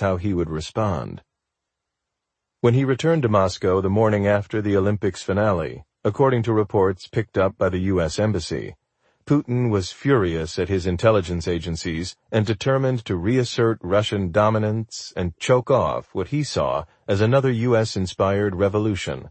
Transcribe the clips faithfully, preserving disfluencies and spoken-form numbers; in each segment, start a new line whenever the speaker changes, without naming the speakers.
how he would respond. When he returned to Moscow the morning after the Olympics finale, according to reports picked up by the U S Embassy, Putin was furious at his intelligence agencies and determined to reassert Russian dominance and choke off what he saw as another U S-inspired revolution.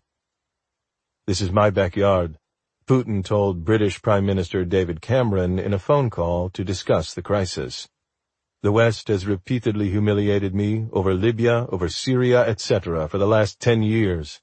"This is my backyard," Putin told British Prime Minister David Cameron in a phone call to discuss the crisis. "The West has repeatedly humiliated me over Libya, over Syria, et cetera for the last ten years.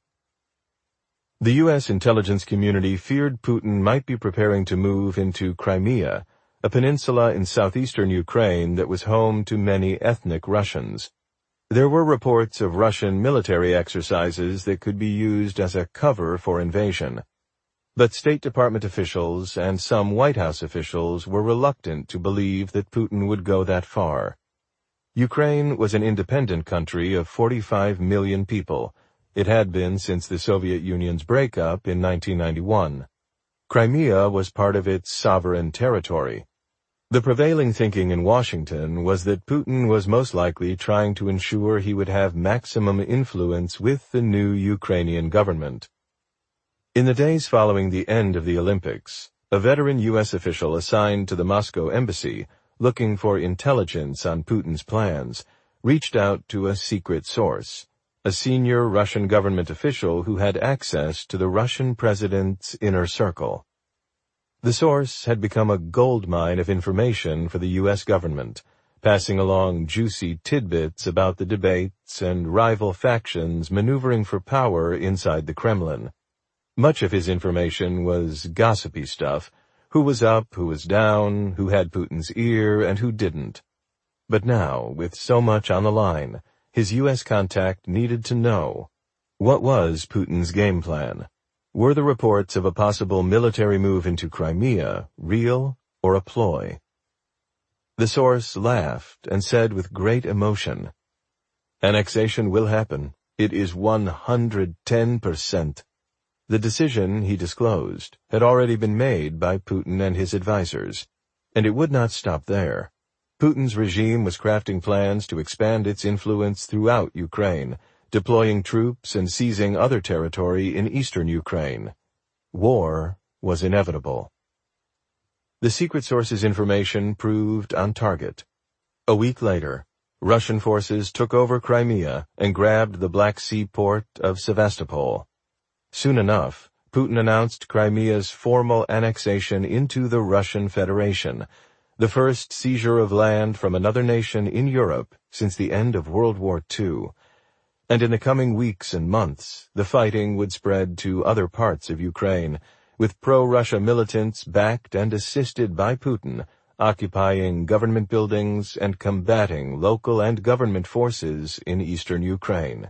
The U S intelligence community feared Putin might be preparing to move into Crimea, a peninsula in southeastern Ukraine that was home to many ethnic Russians. There were reports of Russian military exercises that could be used as a cover for invasion. But State Department officials and some White House officials were reluctant to believe that Putin would go that far. Ukraine was an independent country of forty-five million people. It had been since the Soviet Union's breakup in nineteen ninety-one. Crimea was part of its sovereign territory. The prevailing thinking in Washington was that Putin was most likely trying to ensure he would have maximum influence with the new Ukrainian government. In the days following the end of the Olympics, a veteran U S official assigned to the Moscow embassy, looking for intelligence on Putin's plans, reached out to a secret source, a senior Russian government official who had access to the Russian president's inner circle. The source had become a goldmine of information for the U S government, passing along juicy tidbits about the debates and rival factions maneuvering for power inside the Kremlin. Much of his information was gossipy stuff: who was up, who was down, who had Putin's ear, and who didn't. But now, with so much on the line, his U S contact needed to know, what was Putin's game plan? Were the reports of a possible military move into Crimea real or a ploy? The source laughed and said with great emotion, "Annexation will happen. It is one hundred ten percent. The decision, he disclosed, had already been made by Putin and his advisers, and it would not stop there. Putin's regime was crafting plans to expand its influence throughout Ukraine, deploying troops and seizing other territory in eastern Ukraine. War was inevitable." The secret source's information proved on target. A week later, Russian forces took over Crimea and grabbed the Black Sea port of Sevastopol. Soon enough, Putin announced Crimea's formal annexation into the Russian Federation, the first seizure of land from another nation in Europe since the end of World War Two. And in the coming weeks and months, the fighting would spread to other parts of Ukraine, with pro-Russia militants backed and assisted by Putin, occupying government buildings and combating local and government forces in eastern Ukraine.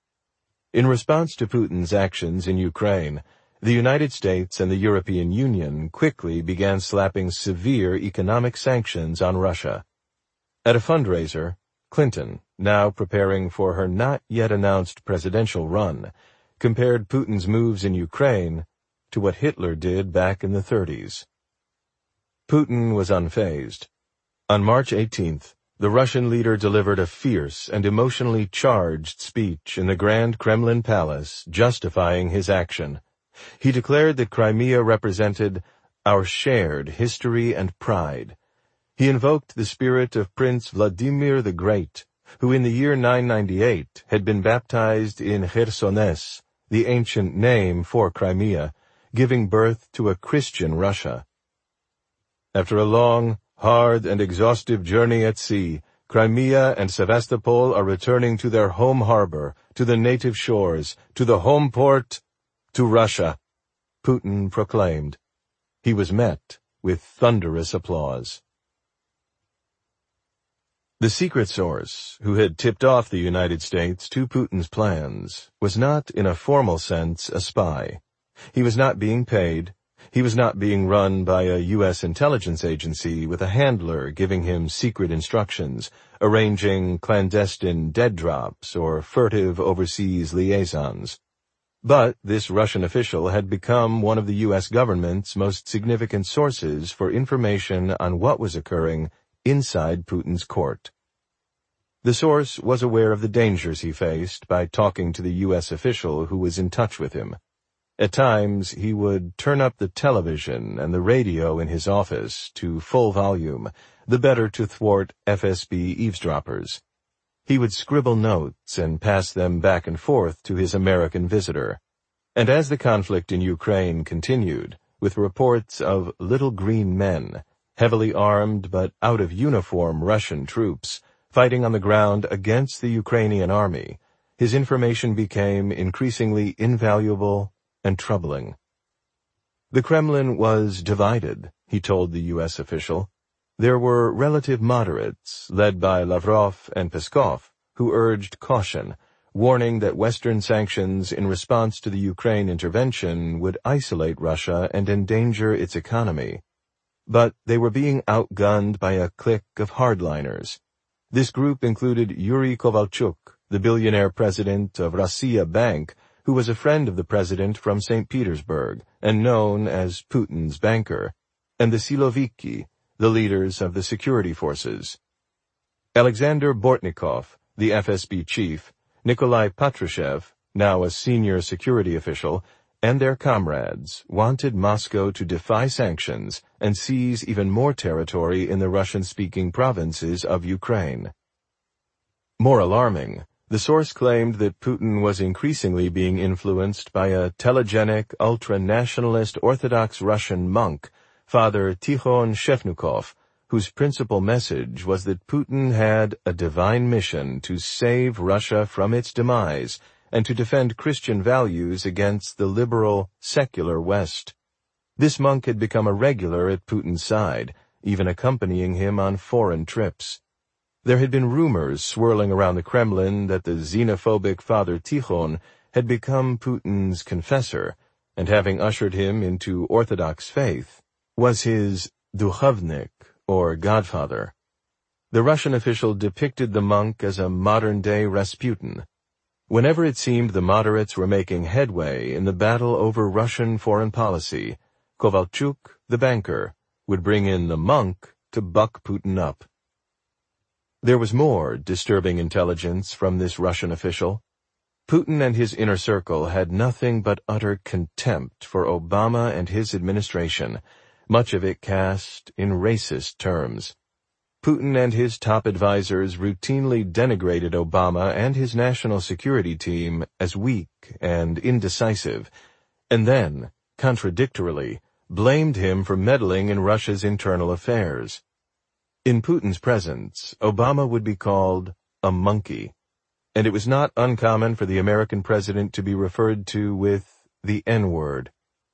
In response to Putin's actions in Ukraine, the United States and the European Union quickly began slapping severe economic sanctions on Russia. At a fundraiser, Clinton, now preparing for her not-yet-announced presidential run, compared Putin's moves in Ukraine to what Hitler did back in the thirties. Putin was unfazed. On March eighteenth, the Russian leader delivered a fierce and emotionally charged speech in the Grand Kremlin Palace justifying his action. He declared that Crimea represented our shared history and pride. He invoked the spirit of Prince Vladimir the Great, who in the year nine ninety-eight had been baptized in Chersones, the ancient name for Crimea, giving birth to a Christian Russia. After a long, hard, and exhaustive journey at sea, Crimea and Sevastopol are returning to their home harbor, to the native shores, to the home port, to Russia, Putin proclaimed. He was met with thunderous applause. The secret source, who had tipped off the United States to Putin's plans, was not, in a formal sense, a spy. He was not being paid. He was not being run by a U S intelligence agency with a handler giving him secret instructions, arranging clandestine dead drops or furtive overseas liaisons. But this Russian official had become one of the U S government's most significant sources for information on what was occurring inside Putin's court. The source was aware of the dangers he faced by talking to the U S official who was in touch with him. At times, he would turn up the television and the radio in his office to full volume, the better to thwart F S B eavesdroppers. He would scribble notes and pass them back and forth to his American visitor. And as the conflict in Ukraine continued, with reports of little green men, heavily armed but out of uniform Russian troops, fighting on the ground against the Ukrainian army, his information became increasingly invaluable and troubling. The Kremlin was divided, he told the U S official. There were relative moderates, led by Lavrov and Peskov, who urged caution, warning that Western sanctions in response to the Ukraine intervention would isolate Russia and endanger its economy. But they were being outgunned by a clique of hardliners. This group included Yuri Kovalchuk, the billionaire president of Rossiya Bank, who was a friend of the president from Saint Petersburg and known as Putin's banker, and the Siloviki, the leaders of the security forces. Alexander Bortnikov, the F S B chief, Nikolai Patrushev, now a senior security official, and their comrades wanted Moscow to defy sanctions and seize even more territory in the Russian-speaking provinces of Ukraine. More alarming, the source claimed that Putin was increasingly being influenced by a telegenic, ultra-nationalist Orthodox Russian monk, Father Tikhon Shevnukov, whose principal message was that Putin had a divine mission to save Russia from its demise and to defend Christian values against the liberal, secular West. This monk had become a regular at Putin's side, even accompanying him on foreign trips. There had been rumors swirling around the Kremlin that the xenophobic Father Tikhon had become Putin's confessor, and having ushered him into Orthodox faith, was his duchovnik, or godfather. The Russian official depicted the monk as a modern-day Rasputin. Whenever it seemed the moderates were making headway in the battle over Russian foreign policy, Kovalchuk, the banker, would bring in the monk to buck Putin up. There was more disturbing intelligence from this Russian official. Putin and his inner circle had nothing but utter contempt for Obama and his administration, much of it cast in racist terms. Putin and his top advisors routinely denigrated Obama and his national security team as weak and indecisive, and then, contradictorily, blamed him for meddling in Russia's internal affairs. In Putin's presence, Obama would be called a monkey, and it was not uncommon for the American president to be referred to with the N-word.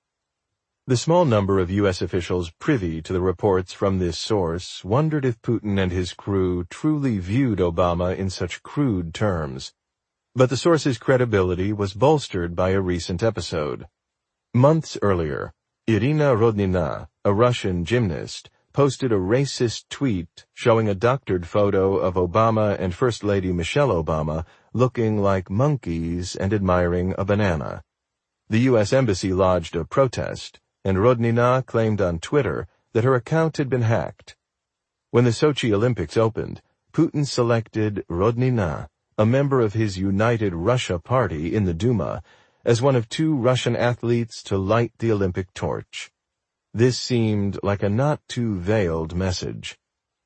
The small number of U S officials privy to the reports from this source wondered if Putin and his crew truly viewed Obama in such crude terms. But the source's credibility was bolstered by a recent episode. Months earlier, Irina Rodnina, a Russian gymnast, posted a racist tweet showing a doctored photo of Obama and First Lady Michelle Obama looking like monkeys and admiring a banana. The U S Embassy lodged a protest, and Rodnina claimed on Twitter that her account had been hacked. When the Sochi Olympics opened, Putin selected Rodnina, a member of his United Russia Party in the Duma, as one of two Russian athletes to light the Olympic torch. This seemed like a not-too-veiled message.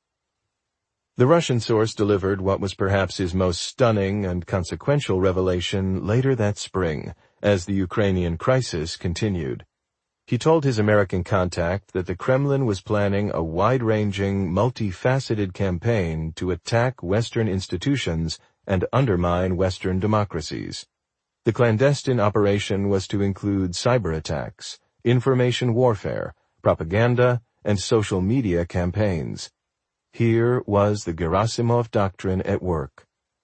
The Russian source delivered what was perhaps his most stunning and consequential revelation later that spring, as the Ukrainian crisis continued. He told his American contact that the Kremlin was planning a wide-ranging, multifaceted campaign to attack Western institutions and undermine Western democracies. The clandestine operation was to include cyber attacks, information warfare, propaganda, and social media campaigns. Here was the Gerasimov Doctrine at work.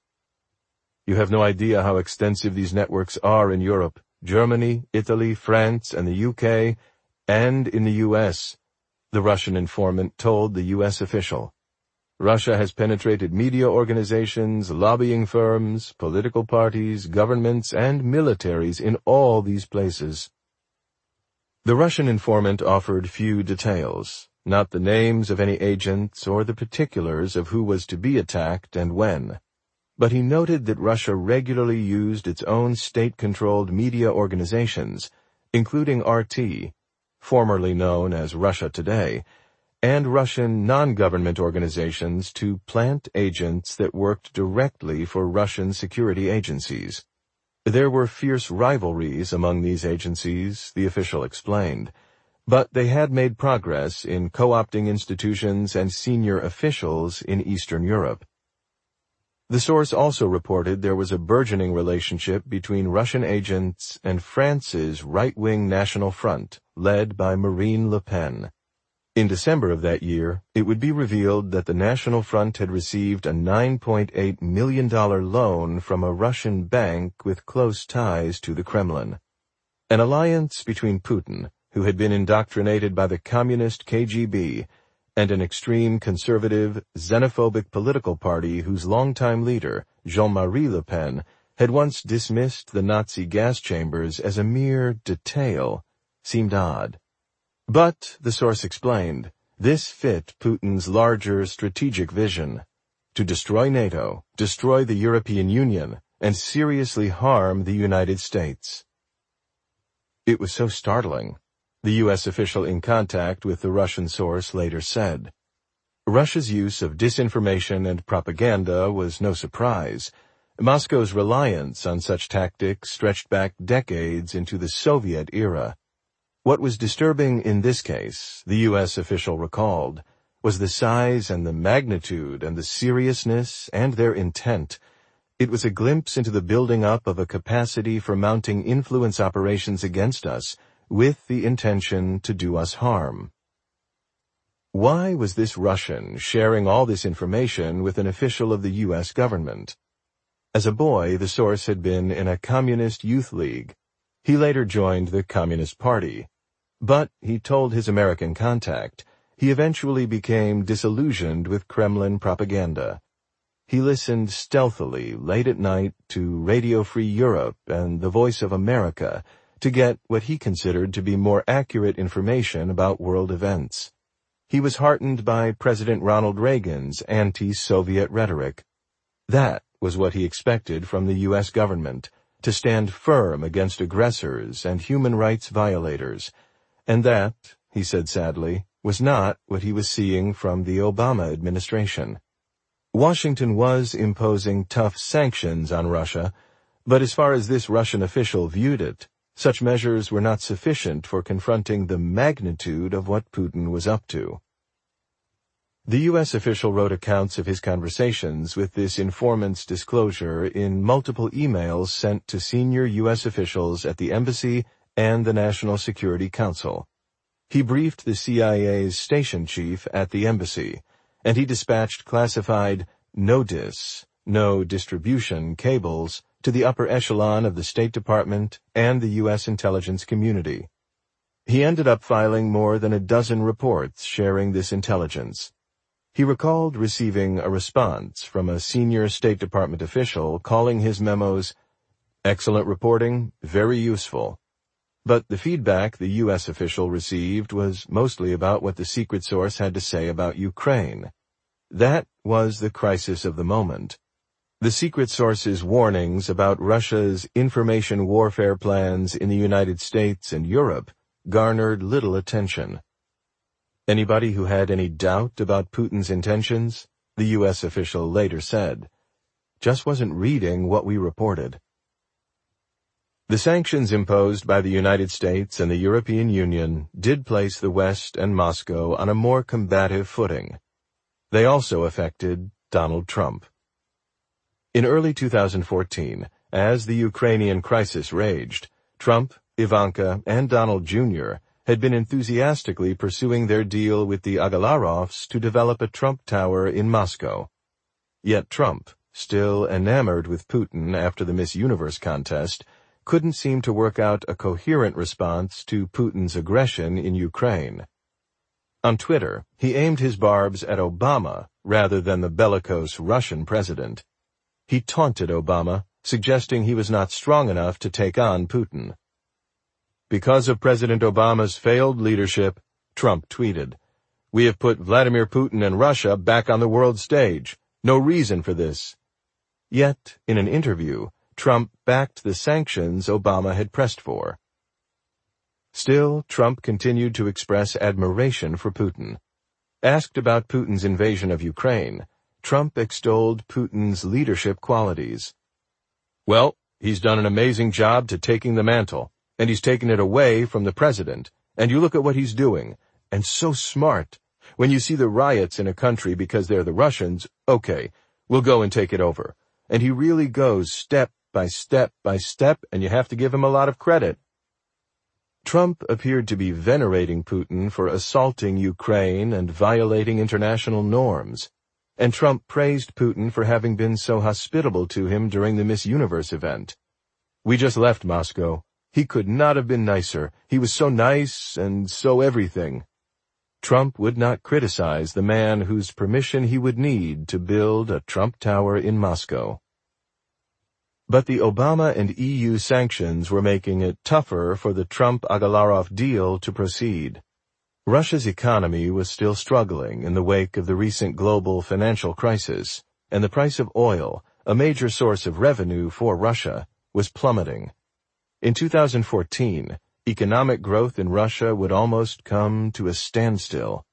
You have no idea how extensive these networks are in Europe, Germany, Italy, France, and the U K, and in the U S, the Russian informant told the U S official. Russia has penetrated media organizations, lobbying firms, political parties, governments, and militaries in all these places. The Russian informant offered few details, not the names of any agents or the particulars of who was to be attacked and when. but he noted that Russia regularly used its own state-controlled media organizations, including R T, formerly known as Russia Today, and Russian non-government organizations to plant agents that worked directly for Russian security agencies. There were fierce rivalries among these agencies, the official explained, but they had made progress in co-opting institutions and senior officials in Eastern Europe. The source also reported there was a burgeoning relationship between Russian agents and France's right-wing National Front, led by Marine Le Pen. In December of that year, it would be revealed that the National Front had received a nine point eight million dollars loan from a Russian bank with close ties to the Kremlin. An alliance between Putin, who had been indoctrinated by the communist K G B, and an extreme conservative, xenophobic political party whose longtime leader, Jean-Marie Le Pen, had once dismissed the Nazi gas chambers as a mere detail, seemed odd. But, the source explained, this fit Putin's larger strategic vision: to destroy NATO, destroy the European Union, and seriously harm the United States. It was so startling, the U S official in contact with the Russian source later said. Russia's use of disinformation and propaganda was no surprise. Moscow's reliance on such tactics stretched back decades into the Soviet era. What was disturbing in this case, the U S official recalled, was the size and the magnitude and the seriousness and their intent. It was a glimpse into the building up of a capacity for mounting influence operations against us, with the intention to do us harm. Why was this Russian sharing all this information with an official of the U S government? As a boy, the source had been in a communist youth league. He later joined the Communist Party. But, he told his American contact, he eventually became disillusioned with Kremlin propaganda. He listened stealthily late at night to Radio Free Europe and The Voice of America to get what he considered to be more accurate information about world events. He was heartened by President Ronald Reagan's anti-Soviet rhetoric. That was what he expected from the U S government, to stand firm against aggressors and human rights violators. And that, he said sadly, was not what he was seeing from the Obama administration. Washington was imposing tough sanctions on Russia, but as far as this Russian official viewed it, such measures were not sufficient for confronting the magnitude of what Putin was up to. The U S official wrote accounts of his conversations with this informant's disclosure in multiple emails sent to senior U S officials at the embassy and the National Security Council. He briefed the C I A's station chief at the embassy, and he dispatched classified no dis, no distribution cables to the upper echelon of the State Department and the U S intelligence community. He ended up filing more than a dozen reports sharing this intelligence. He recalled receiving a response from a senior State Department official calling his memos, "Excellent reporting, very useful." But the feedback the U S official received was mostly about what the secret source had to say about Ukraine. That was the crisis of the moment. The secret source's warnings about Russia's information warfare plans in the United States and Europe garnered little attention. Anybody who had any doubt about Putin's intentions, the U S official later said, just wasn't reading what we reported. The sanctions imposed by the United States and the European Union did place the West and Moscow on a more combative footing. They also affected Donald Trump. In early two thousand fourteen, as the Ukrainian crisis raged, Trump, Ivanka, and Donald Junior had been enthusiastically pursuing their deal with the Agalarovs to develop a Trump Tower in Moscow. Yet Trump, still enamored with Putin after the Miss Universe contest, couldn't seem to work out a coherent response to Putin's aggression in Ukraine. On Twitter, he aimed his barbs at Obama rather than the bellicose Russian president. He taunted Obama, suggesting he was not strong enough to take on Putin. Because of President Obama's failed leadership, Trump tweeted, "We have put Vladimir Putin and Russia back on the world stage. No reason for this." Yet, in an interview, Trump backed the sanctions Obama had pressed for. Still, Trump continued to express admiration for Putin. Asked about Putin's invasion of Ukraine, Trump extolled Putin's leadership qualities. "Well, he's done an amazing job to taking the mantle, and he's taken it away from the president, and you look at what he's doing, and so smart. When you see the riots in a country because they're the Russians, okay, we'll go and take it over. And he really goes step by step by step, and you have to give him a lot of credit." Trump appeared to be venerating Putin for assaulting Ukraine and violating international norms, and Trump praised Putin for having been so hospitable to him during the Miss Universe event. "We just left Moscow. He could not have been nicer. He was so nice and so everything." Trump would not criticize the man whose permission he would need to build a Trump Tower in Moscow. But the Obama and E U sanctions were making it tougher for the Trump-Agalarov deal to proceed. Russia's economy was still struggling in the wake of the recent global financial crisis, and the price of oil, a major source of revenue for Russia, was plummeting. In two thousand fourteen, economic growth in Russia would almost come to a standstill.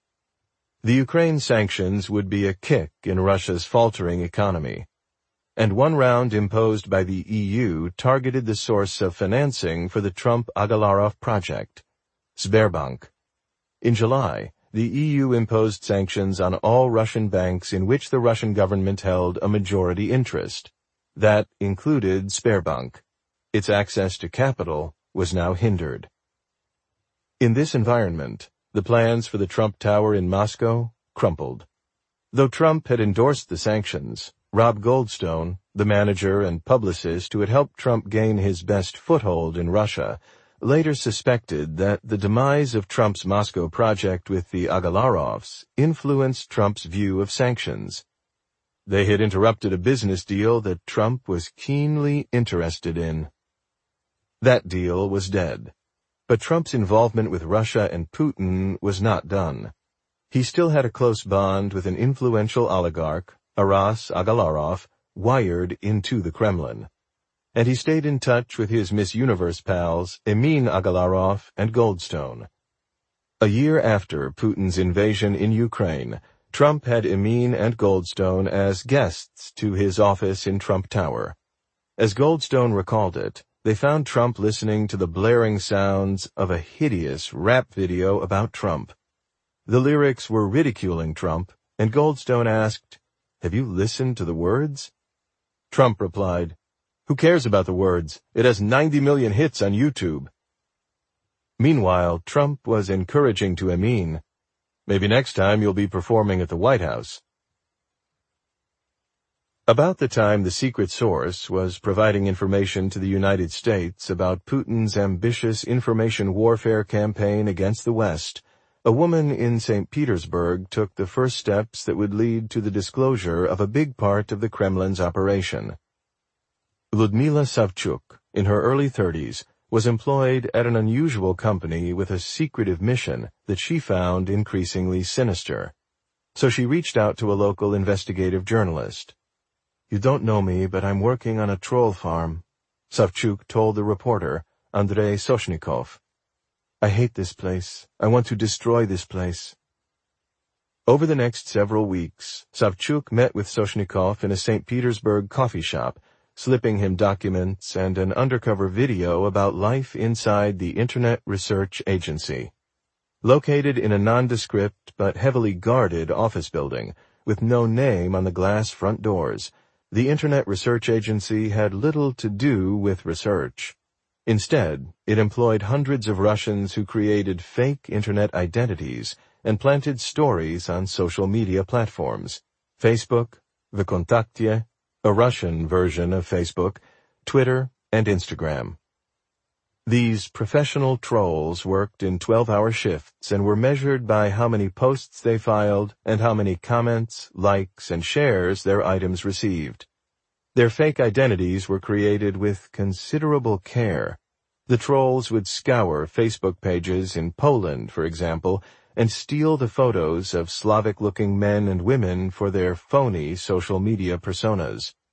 The Ukraine sanctions would be a kick in Russia's faltering economy, and one round imposed by the E U targeted the source of financing for the Trump-Agalarov project, Sberbank. In July, the E U imposed sanctions on all Russian banks in which the Russian government held a majority interest. That included Sberbank. Its access to capital was now hindered. In this environment, the plans for the Trump Tower in Moscow crumpled. Though Trump had endorsed the sanctions, Rob Goldstone, the manager and publicist who had helped Trump gain his best foothold in Russia, later suspected that the demise of Trump's Moscow project with the Agalarovs influenced Trump's view of sanctions. They had interrupted a business deal that Trump was keenly interested in. That deal was dead. But Trump's involvement with Russia and Putin was not done. He still had a close bond with an influential oligarch, Aras Agalarov, wired into the Kremlin. And he stayed in touch with his Miss Universe pals, Emin Agalarov and Goldstone. A year after Putin's invasion in Ukraine, Trump had Emin and Goldstone as guests to his office in Trump Tower. As Goldstone recalled it, they found Trump listening to the blaring sounds of a hideous rap video about Trump. The lyrics were ridiculing Trump, and Goldstone asked, "Have you listened to the words?" Trump replied, "Who cares about the words? It has ninety million hits on YouTube." Meanwhile, Trump was encouraging to Emin, "Maybe next time you'll be performing at the White House." About the time the secret source was providing information to the United States about Putin's ambitious information warfare campaign against the West, a woman in Saint Petersburg took the first steps that would lead to the disclosure of a big part of the Kremlin's operation. Ludmila Savchuk, in her early thirties, was employed at an unusual company with a secretive mission that she found increasingly sinister. So she reached out to a local investigative journalist. "You don't know me, but I'm working on a troll farm," Savchuk told the reporter, Andrei Soshnikov. "I hate this place. I want to destroy this place." Over the next several weeks, Savchuk met with Soshnikov in a Saint Petersburg coffee shop, slipping him documents and an undercover video about life inside the Internet Research Agency. Located in a nondescript but heavily guarded office building, with no name on the glass front doors, the Internet Research Agency had little to do with research. Instead, it employed hundreds of Russians who created fake Internet identities and planted stories on social media platforms, Facebook, VKontakte, a Russian version of Facebook, Twitter, and Instagram. These professional trolls worked in twelve-hour shifts and were measured by how many posts they filed and how many comments, likes, and shares their items received. Their fake identities were created with considerable care. The trolls would scour Facebook pages in Poland, for example, and steal the photos of Slavic-looking men and women for their phony social media personas.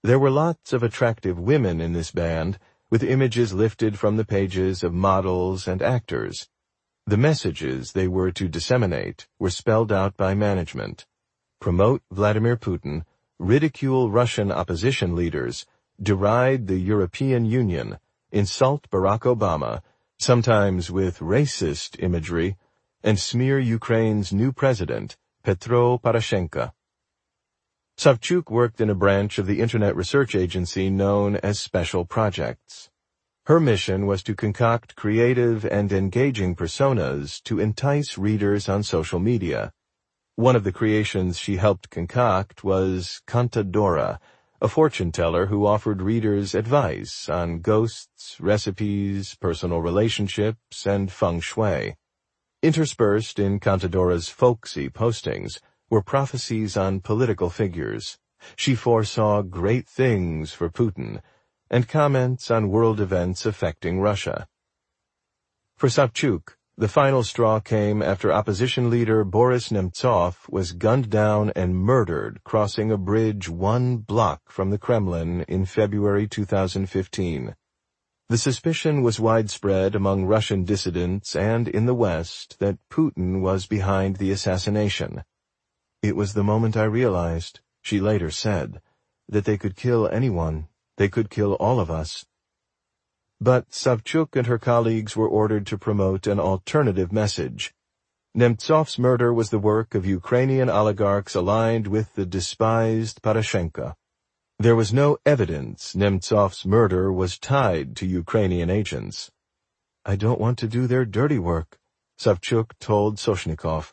There were lots of attractive women in this band, with images lifted from the pages of models and actors. The messages they were to disseminate were spelled out by management. Promote Vladimir Putin, ridicule Russian opposition leaders, deride the European Union, insult Barack Obama, sometimes with racist imagery, and smear Ukraine's new president, Petro Poroshenko. Savchuk worked in a branch of the Internet Research Agency known as Special Projects. Her mission was to concoct creative and engaging personas to entice readers on social media. One of the creations she helped concoct was Contadora, a fortune-teller who offered readers advice on ghosts, recipes, personal relationships, and feng shui. Interspersed in Contadora's folksy postings were prophecies on political figures. She foresaw great things for Putin, and comments on world events affecting Russia. For Savchuk, the final straw came after opposition leader Boris Nemtsov was gunned down and murdered crossing a bridge one block from the Kremlin in February two thousand fifteen. The suspicion was widespread among Russian dissidents and in the West that Putin was behind the assassination. It was the moment I realized, she later said, that they could kill anyone. They could kill all of us. But Savchuk and her colleagues were ordered to promote an alternative message. Nemtsov's murder was the work of Ukrainian oligarchs aligned with the despised Poroshenko. There was no evidence Nemtsov's murder was tied to Ukrainian agents. I don't want to do their dirty work, Savchuk told Soshnikov.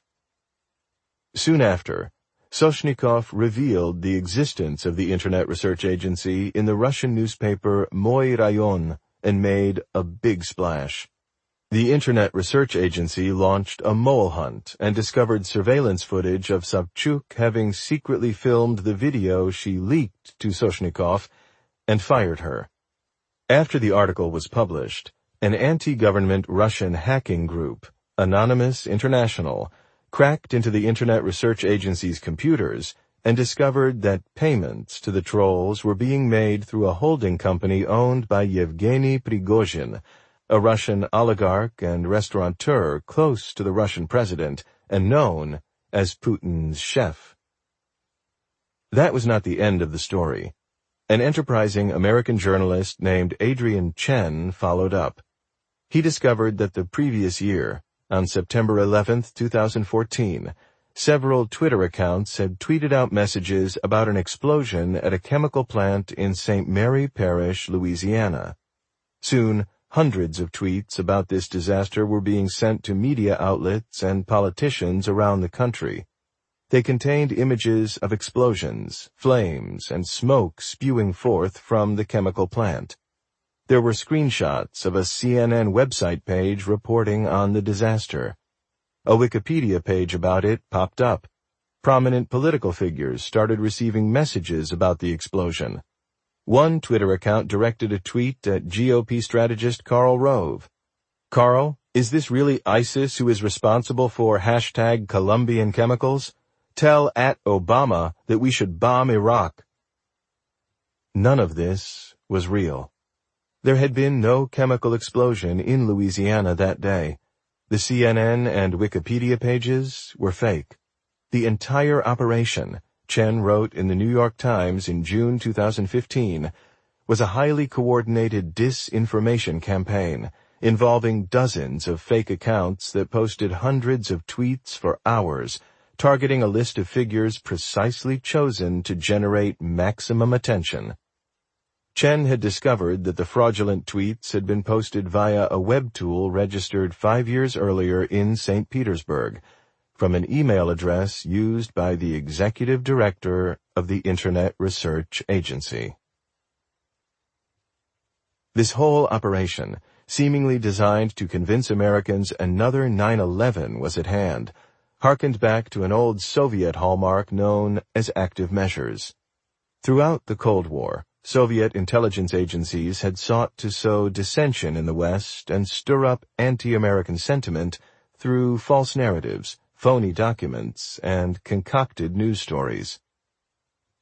Soon after, Soshnikov revealed the existence of the Internet Research Agency in the Russian newspaper Moy Rayon and made a big splash. The Internet Research Agency launched a mole hunt and discovered surveillance footage of Savchuk having secretly filmed the video she leaked to Soshnikov and fired her. After the article was published, an anti-government Russian hacking group, Anonymous International, cracked into the Internet Research Agency's computers and discovered that payments to the trolls were being made through a holding company owned by Yevgeny Prigozhin, a Russian oligarch and restaurateur close to the Russian president and known as Putin's chef. That was not the end of the story. An enterprising American journalist named Adrian Chen followed up. He discovered that the previous year, on September eleventh, two thousand fourteen, several Twitter accounts had tweeted out messages about an explosion at a chemical plant in Saint Mary Parish, Louisiana. Soon, hundreds of tweets about this disaster were being sent to media outlets and politicians around the country. They contained images of explosions, flames, and smoke spewing forth from the chemical plant. There were screenshots of a C N N website page reporting on the disaster. A Wikipedia page about it popped up. Prominent political figures started receiving messages about the explosion. One Twitter account directed a tweet at G O P strategist Karl Rove. Karl, is this really ISIS who is responsible for hashtag Colombian chemicals? Tell at Obama that we should bomb Iraq. None of this was real. There had been no chemical explosion in Louisiana that day. The C N N and Wikipedia pages were fake. The entire operation, Chen wrote in the New York Times in June two thousand fifteen, was a highly coordinated disinformation campaign involving dozens of fake accounts that posted hundreds of tweets for hours, targeting a list of figures precisely chosen to generate maximum attention. Chen had discovered that the fraudulent tweets had been posted via a web tool registered five years earlier in Saint Petersburg, from an email address used by the executive director of the Internet Research Agency. This whole operation, seemingly designed to convince Americans another nine eleven was at hand, harkened back to an old Soviet hallmark known as active measures. Throughout the Cold War, Soviet intelligence agencies had sought to sow dissension in the West and stir up anti-American sentiment through false narratives, phony documents, and concocted news stories.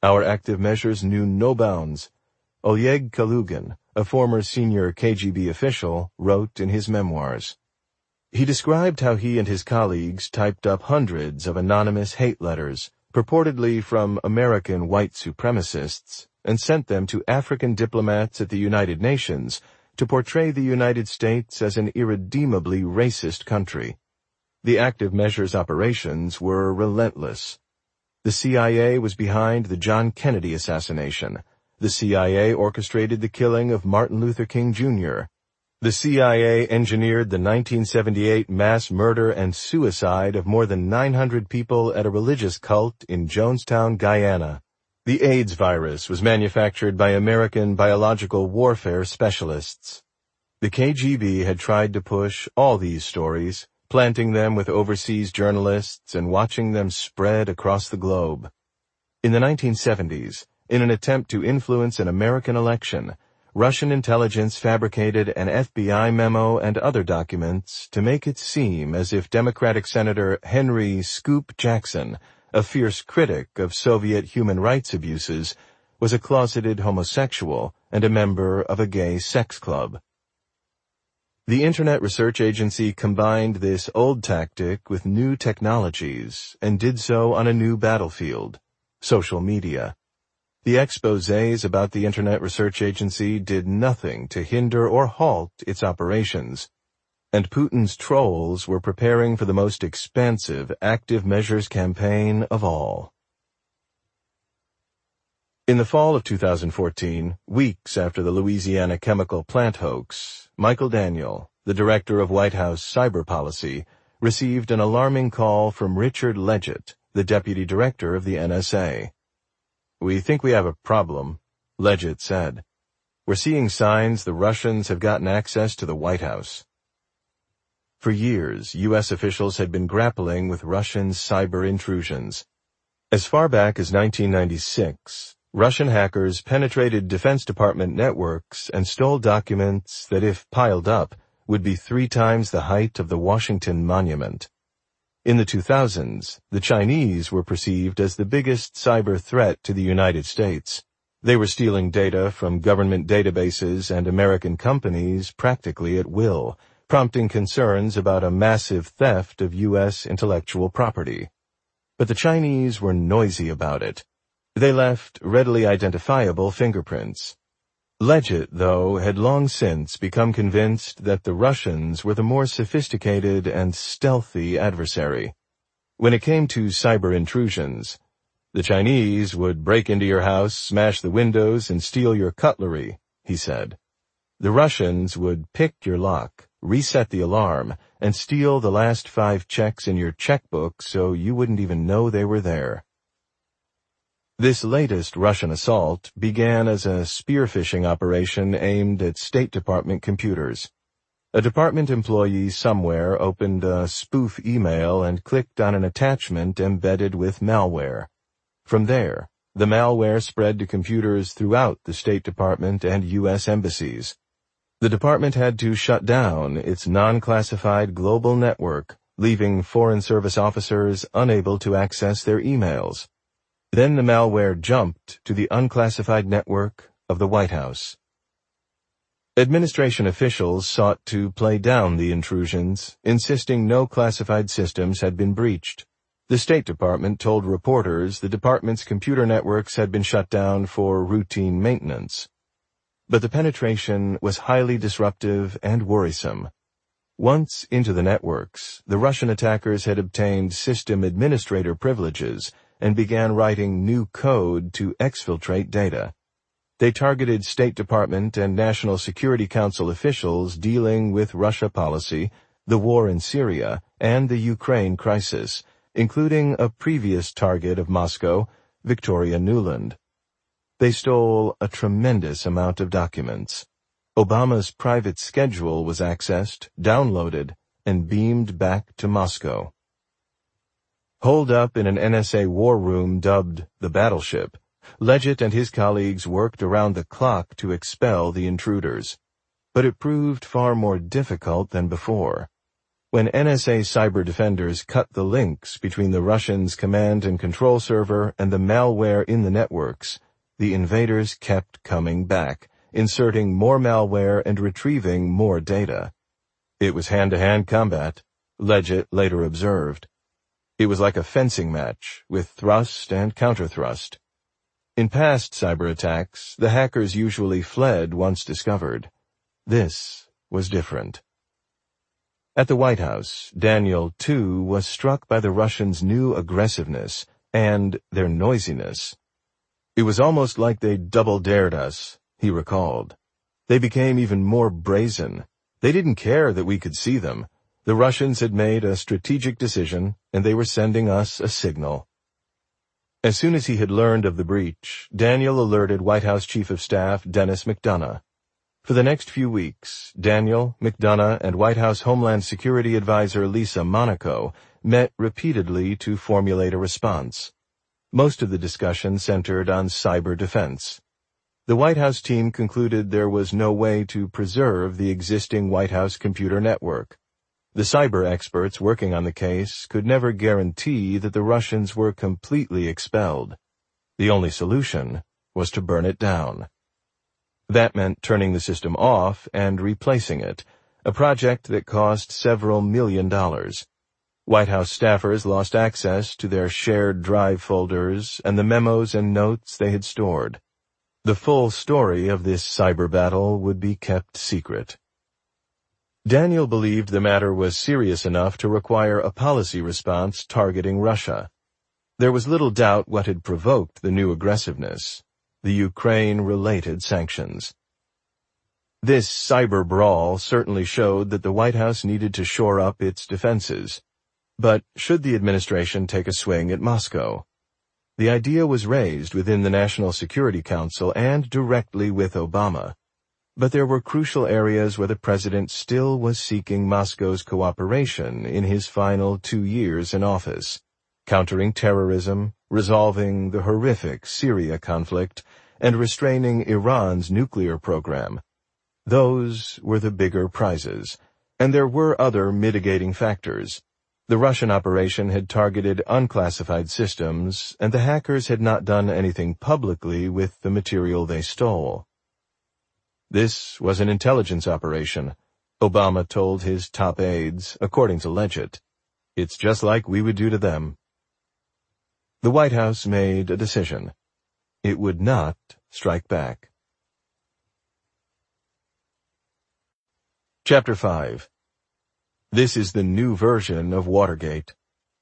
Our active measures knew no bounds. Oleg Kalugin, a former senior K G B official, wrote in his memoirs. He described how he and his colleagues typed up hundreds of anonymous hate letters, purportedly from American white supremacists, and sent them to African diplomats at the United Nations to portray the United States as an irredeemably racist country. The active measures operations were relentless. The C I A was behind the John Kennedy assassination. The C I A orchestrated the killing of Martin Luther King Junior The C I A engineered the nineteen seventy-eight mass murder and suicide of more than nine hundred people at a religious cult in Jonestown, Guyana. The AIDS virus was manufactured by American biological warfare specialists. The K G B had tried to push all these stories, planting them with overseas journalists and watching them spread across the globe. In the nineteen seventies, in an attempt to influence an American election, Russian intelligence fabricated an F B I memo and other documents to make it seem as if Democratic Senator Henry Scoop Jackson, a fierce critic of Soviet human rights abuses, was a closeted homosexual and a member of a gay sex club. The Internet Research Agency combined this old tactic with new technologies and did so on a new battlefield: social media. The exposés about the Internet Research Agency did nothing to hinder or halt its operations, and Putin's trolls were preparing for the most expansive active measures campaign of all. In the fall of two thousand fourteen, weeks after the Louisiana chemical plant hoax, Michael Daniel, the director of White House cyber policy, received an alarming call from Richard Leggett, the deputy director of the N S A. "We think we have a problem," Leggett said. "We're seeing signs the Russians have gotten access to the White House." For years, U S officials had been grappling with Russian cyber intrusions. As far back as nineteen ninety-six, Russian hackers penetrated Defense Department networks and stole documents that, if piled up, would be three times the height of the Washington Monument. In the two thousands, the Chinese were perceived as the biggest cyber threat to the United States. They were stealing data from government databases and American companies practically at will, prompting concerns about a massive theft of U S intellectual property. But the Chinese were noisy about it. They left readily identifiable fingerprints. Leggett, though, had long since become convinced that the Russians were the more sophisticated and stealthy adversary. When it came to cyber intrusions, the Chinese would break into your house, smash the windows, and steal your cutlery, he said. The Russians would pick your lock, reset the alarm, and steal the last five checks in your checkbook so you wouldn't even know they were there. This latest Russian assault began as a spearphishing operation aimed at State Department computers. A department employee somewhere opened a spoof email and clicked on an attachment embedded with malware. From there, the malware spread to computers throughout the State Department and U S embassies. The department had to shut down its non-classified global network, leaving Foreign Service officers unable to access their emails. Then the malware jumped to the unclassified network of the White House. Administration officials sought to play down the intrusions, insisting no classified systems had been breached. The State Department told reporters the department's computer networks had been shut down for routine maintenance. But the penetration was highly disruptive and worrisome. Once into the networks, the Russian attackers had obtained system administrator privileges and began writing new code to exfiltrate data. They targeted State Department and National Security Council officials dealing with Russia policy, the war in Syria, and the Ukraine crisis, including a previous target of Moscow, Victoria Nuland. They stole a tremendous amount of documents. Obama's private schedule was accessed, downloaded, and beamed back to Moscow. Holed up in an N S A war room dubbed the Battleship, Leggett and his colleagues worked around the clock to expel the intruders. But it proved far more difficult than before. When N S A cyber defenders cut the links between the Russians' command and control server and the malware in the networks, the invaders kept coming back, inserting more malware and retrieving more data. It was hand-to-hand combat, Leggett later observed. It was like a fencing match, with thrust and counter-thrust. In past cyber attacks, the hackers usually fled once discovered. This was different. At the White House, Daniel, too, was struck by the Russians' new aggressiveness and their noisiness. It was almost like they double-dared us, he recalled. They became even more brazen. They didn't care that we could see them. The Russians had made a strategic decision, and they were sending us a signal. As soon as he had learned of the breach, Daniel alerted White House Chief of Staff Dennis McDonough. For the next few weeks, Daniel, McDonough, and White House Homeland Security Advisor Lisa Monaco met repeatedly to formulate a response. Most of the discussion centered on cyber defense. The White House team concluded there was no way to preserve the existing White House computer network. The cyber experts working on the case could never guarantee that the Russians were completely expelled. The only solution was to burn it down. That meant turning the system off and replacing it, a project that cost several million dollars. White House staffers lost access to their shared drive folders and the memos and notes they had stored. The full story of this cyber battle would be kept secret. Daniel believed the matter was serious enough to require a policy response targeting Russia. There was little doubt what had provoked the new aggressiveness: the Ukraine-related sanctions. This cyber brawl certainly showed that the White House needed to shore up its defenses. But should the administration take a swing at Moscow? The idea was raised within the National Security Council and directly with Obama. But there were crucial areas where the president still was seeking Moscow's cooperation in his final two years in office: countering terrorism, resolving the horrific Syria conflict, and restraining Iran's nuclear program. Those were the bigger prizes, and there were other mitigating factors. The Russian operation had targeted unclassified systems, and the hackers had not done anything publicly with the material they stole. This was an intelligence operation, Obama told his top aides, according to Leggett. It's just like we would do to them. The White House made a decision. It would not strike back. Chapter five. This is the new version of Watergate.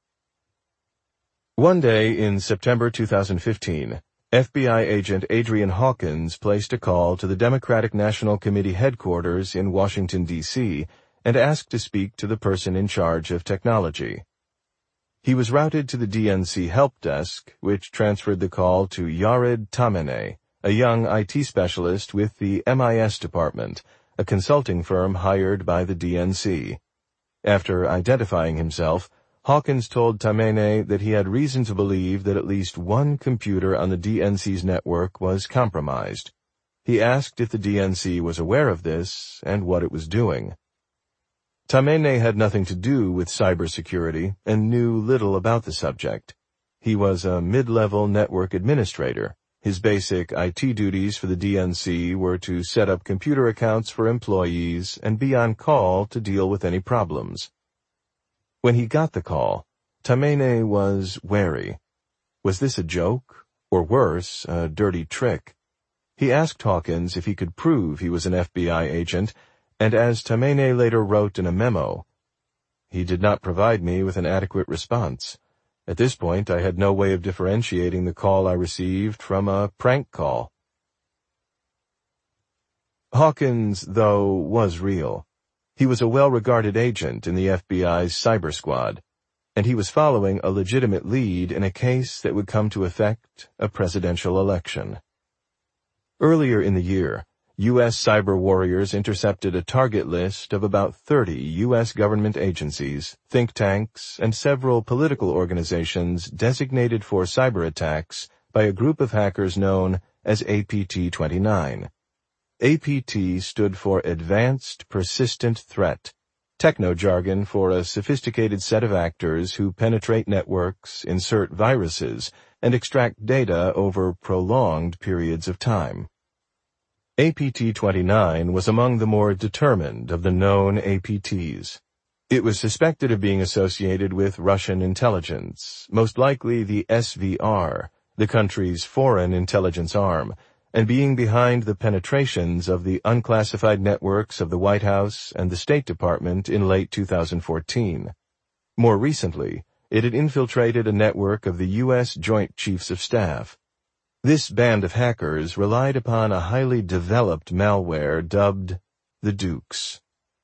One day in September two thousand fifteen, F B I agent Adrian Hawkins placed a call to the Democratic National Committee headquarters in Washington, D C, and asked to speak to the person in charge of technology. He was routed to the D N C help desk, which transferred the call to Yared Tamene, a young I T specialist with the M I S department, a consulting firm hired by the D N C. After identifying himself, Hawkins told Tamene that he had reason to believe that at least one computer on the D N C's network was compromised. He asked if the D N C was aware of this and what it was doing. Tamene had nothing to do with cybersecurity and knew little about the subject. He was a mid-level network administrator. His basic I T duties for the D N C were to set up computer accounts for employees and be on call to deal with any problems. When he got the call, Tamene was wary. Was this a joke, or worse, a dirty trick? He asked Hawkins if he could prove he was an F B I agent, and as Tamene later wrote in a memo, he did not provide me with an adequate response. At this point, I had no way of differentiating the call I received from a prank call. Hawkins, though, was real. He was a well-regarded agent in the F B I's cyber squad, and he was following a legitimate lead in a case that would come to affect a presidential election. Earlier in the year, U S cyber warriors intercepted a target list of about thirty U S government agencies, think tanks, and several political organizations designated for cyber attacks by a group of hackers known as A P T twenty-nine. A P T stood for Advanced Persistent Threat, techno-jargon for a sophisticated set of actors who penetrate networks, insert viruses, and extract data over prolonged periods of time. A P T twenty-nine was among the more determined of the known A P Ts. It was suspected of being associated with Russian intelligence, most likely the S V R, the country's foreign intelligence arm, and being behind the penetrations of the unclassified networks of the White House and the State Department in late two thousand fourteen. More recently, it had infiltrated a network of the U S Joint Chiefs of Staff. This band of hackers relied upon a highly developed malware dubbed the Dukes.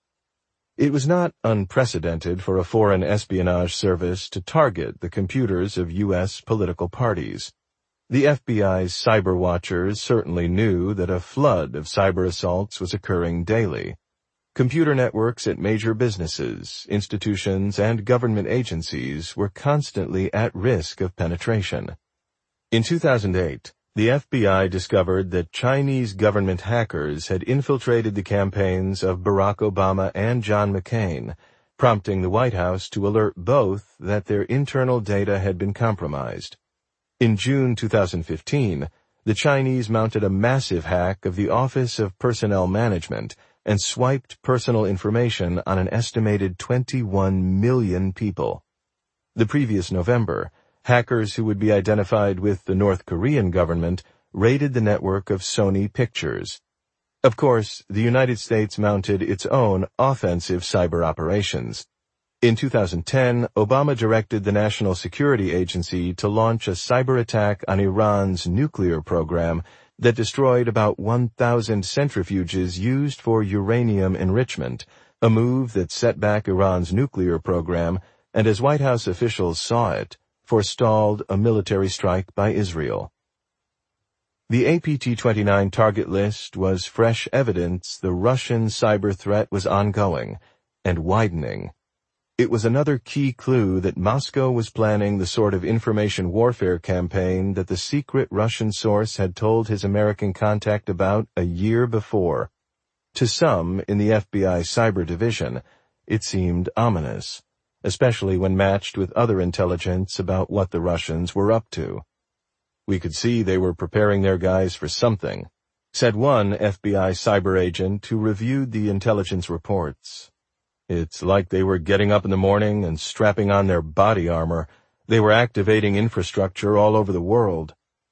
It was not unprecedented for a foreign espionage service to target the computers of U S political parties. The F B I's cyber watchers certainly knew that a flood of cyber assaults was occurring daily. Computer networks at major businesses, institutions, and government agencies were constantly at risk of penetration. In two thousand eight, the F B I discovered that Chinese government hackers had infiltrated the campaigns of Barack Obama and John McCain, prompting the White House to alert both that their internal data had been compromised. In June two thousand fifteen, the Chinese mounted a massive hack of the Office of Personnel Management and swiped personal information on an estimated twenty-one million people. The previous November, hackers who would be identified with the North Korean government raided the network of Sony Pictures. Of course, the United States mounted its own offensive cyber operations. In two thousand ten, Obama directed the National Security Agency to launch a cyber attack on Iran's nuclear program that destroyed about one thousand centrifuges used for uranium enrichment, a move that set back Iran's nuclear program and, as White House officials saw it, forestalled a military strike by Israel. The A P T twenty-nine target list was fresh evidence the Russian cyber threat was ongoing and widening. It was another key clue that Moscow was planning the sort of information warfare campaign that the secret Russian source had told his American contact about a year before. To some in the F B I Cyber Division, it seemed ominous, especially when matched with other intelligence about what the Russians were up to. We could see they were preparing their guys for something, said one F B I cyber agent who reviewed the intelligence reports. It's like they were getting up in the morning and strapping on their body armor. They were activating infrastructure all over the world.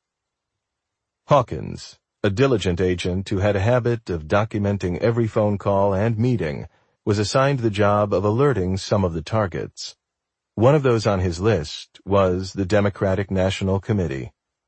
Hawkins, a diligent agent who had a habit of documenting every phone call and meeting, was assigned the job of alerting some of the targets. One of those on his list was the Democratic National Committee.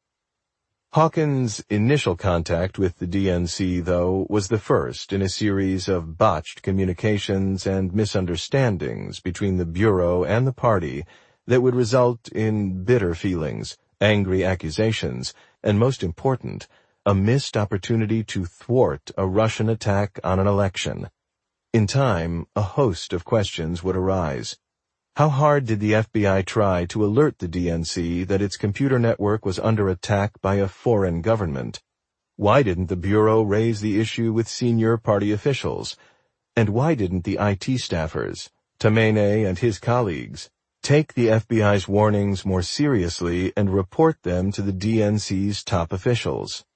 Hawkins' initial contact with the D N C, though, was the first in a series of botched communications and misunderstandings between the Bureau and the party that would result in bitter feelings, angry accusations, and, most important, a missed opportunity to thwart a Russian attack on an election. In time, a host of questions would arise. How hard did the F B I try to alert the D N C that its computer network was under attack by a foreign government? Why didn't the Bureau raise the issue with senior party officials? And why didn't the I T staffers, Khamenei and his colleagues, take the F B I's warnings more seriously and report them to the D N C's top officials?